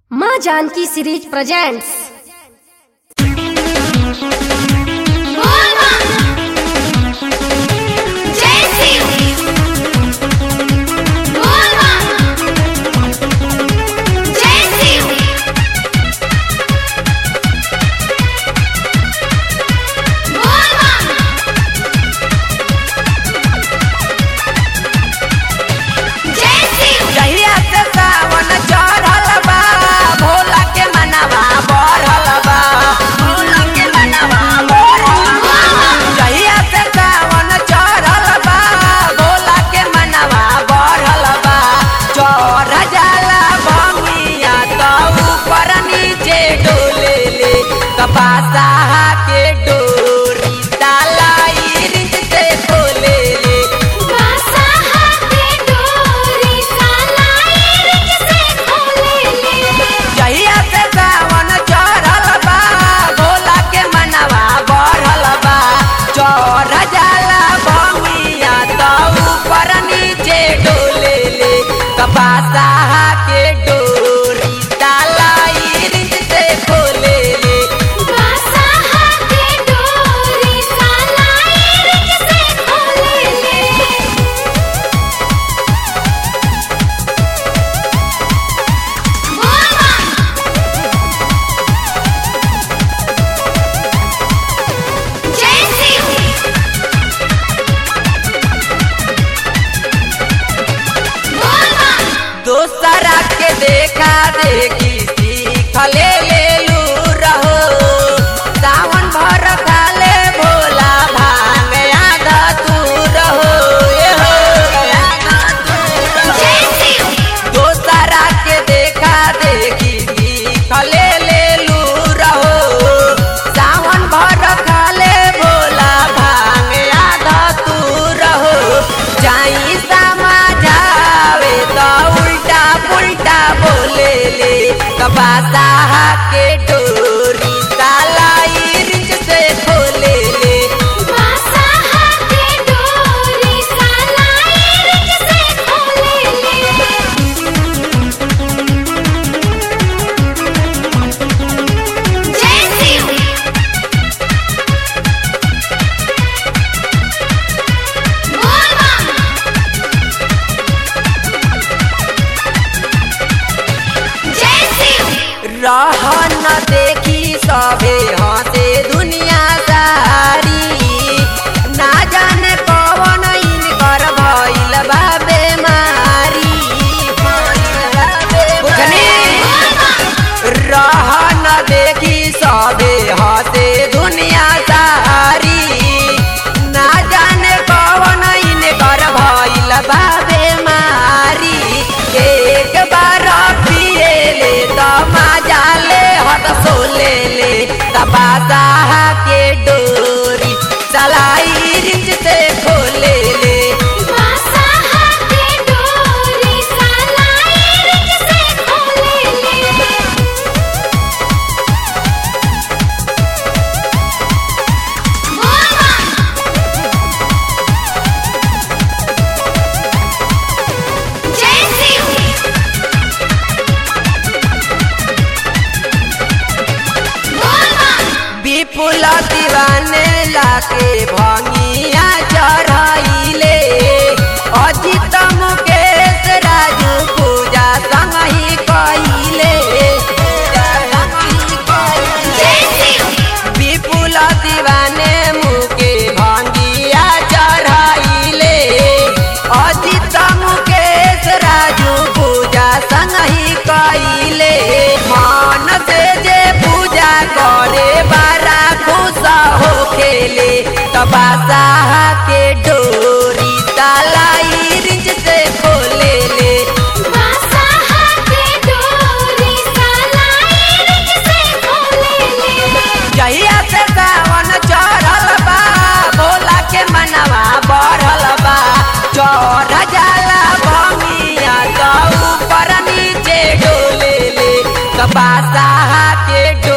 माँ Janaki series presents. के डोरी तालाई रिंच से खोले ले, के डोरी तालाई रिंच से खोले ले। जहिया से सावन चढ़ल बा भोला के मनवा बढ़ल बा। चढ़ जाला भंगिया त ऊपर नीचे डोले ले, कपासा के डोरी तालाई रिंच से खोले ले। दोसरा के देखा देखी सीख ले लू रहो, सावन भर खाले भोला भांग आधा तू रहो। दोसरा के देखा देखी सीख ले लू रहो, सावन भर खाले भोला भांग आधा तू रहो। जाई समझावे तो उल्टा पुल्टा बोले ले, कपासा के डोरी तालाई रिंच से खोले ले। के डोरी तालाई रिंच से खोले रहन देखी सबे हंसे दुनिया सारी, ना जाने कौन इनकर भइल बा बेमारी। रहन देखी सबे हंसे दुनिया सारी, ना जाने कौन इनकर भइल बा बेमारी। एक बार पिए ले तो मजा ले हत सोले ले, कपासा के डोरी तालाई रिंच से खोले ले। के डोरी तालाई रिंच से खोले ले। विपुल दीवाने लाके भंगिया चढ़ाइले, अजित मुकेश राजू पूजा संगही कइले। विपुल दीवाने मुके भंगिया चढ़ाइले, अजित मुकेश राजू पूजा संगही कइले। मन से जे पूजा करे बारा खुश हो खेले, कपासा के डोरी तालाई रिंच से खोले ले। के डोरी तालाई रिंच से खोले ले। जहिया से सावन चढ़ल बा भोला के मनवा बढ़ल बा। चढ़ जाला भंगिया त ऊपर नीचे डोले ले, कपासा के डोरी